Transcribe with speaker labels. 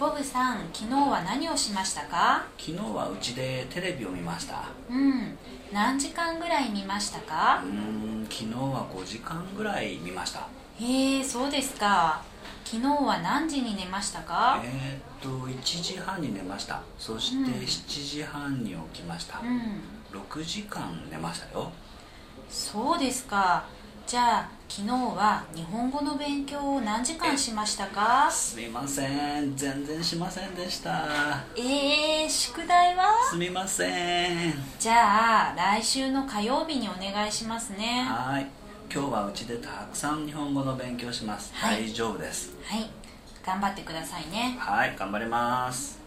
Speaker 1: ボブさん、昨日は何をしましたか？
Speaker 2: 昨日はうちでテレビを見ました。
Speaker 1: 何時間ぐらい見ましたか？
Speaker 2: 昨日は5時間ぐらい見ました。
Speaker 1: へえ、そうですか。昨日は何時に寝ましたか
Speaker 2: 1時半に寝ました。そして7時半に起きました。6時間寝ましたよ。
Speaker 1: そうですか。じゃあ昨日は日本語の勉強を何時間しましたか？
Speaker 2: すみません、全然しませんでした。
Speaker 1: 宿題は？
Speaker 2: すみません。
Speaker 1: じゃあ来週の火曜日にお願いしますね。
Speaker 2: はい、今日はうちでたくさん日本語の勉強します。大丈夫です。
Speaker 1: はい、頑張ってくださいね。
Speaker 2: はい、頑張ります。